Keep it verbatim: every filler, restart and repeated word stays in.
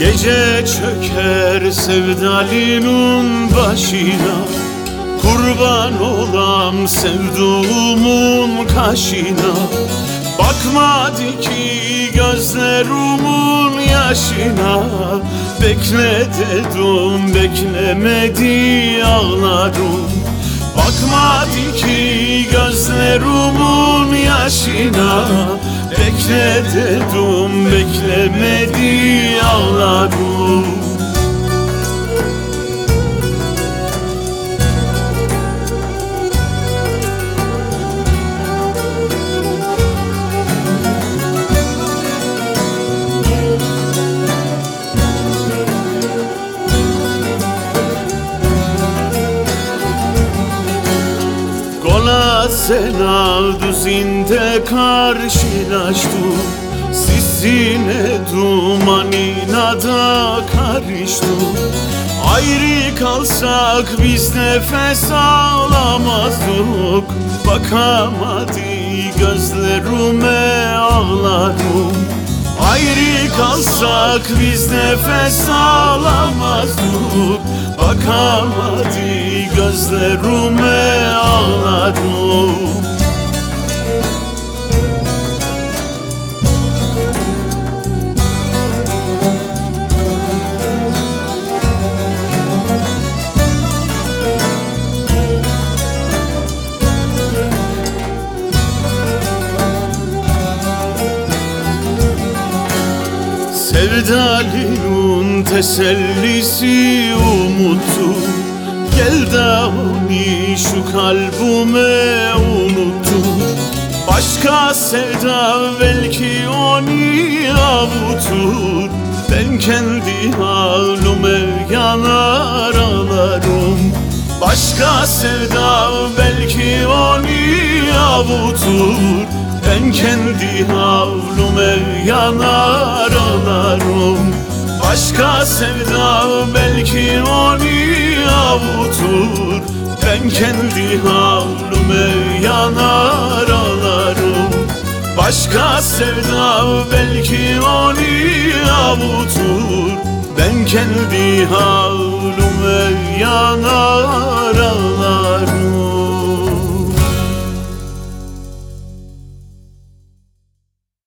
Gece çöker sevdalinin başına, kurban olam sevduğumun kaşına. Bakmadı ki gözlerimin yaşına, bekle dedim beklemedi ağlarım. Bakmadı ki gözlerimin yaşına, bekle dedim beklemedi ağlarım. Kola sena düzinde karşılaştık, sisine dumanına da karıştık. Ayrı kalsak biz nefes alamazdık. Bakamadı gözlerime ağlarım. Ayrı kalsak biz nefes alamazdık. Bakamadı gözlerime ağlarım. Sevdalinin tesellisi umuttu, gel de onu şu kalbime unuttur. Başka sevda belki onu avutur. Ben kendi halime yanar ağlarım. Başka sevda belki onu avutur. Ben kendi havlume yanar ağlarım. Başka sevda belki onu avutur. Ben kendi havlume yanar ağlarım. Başka sevda belki onu avutur. Ben kendi havlume yanar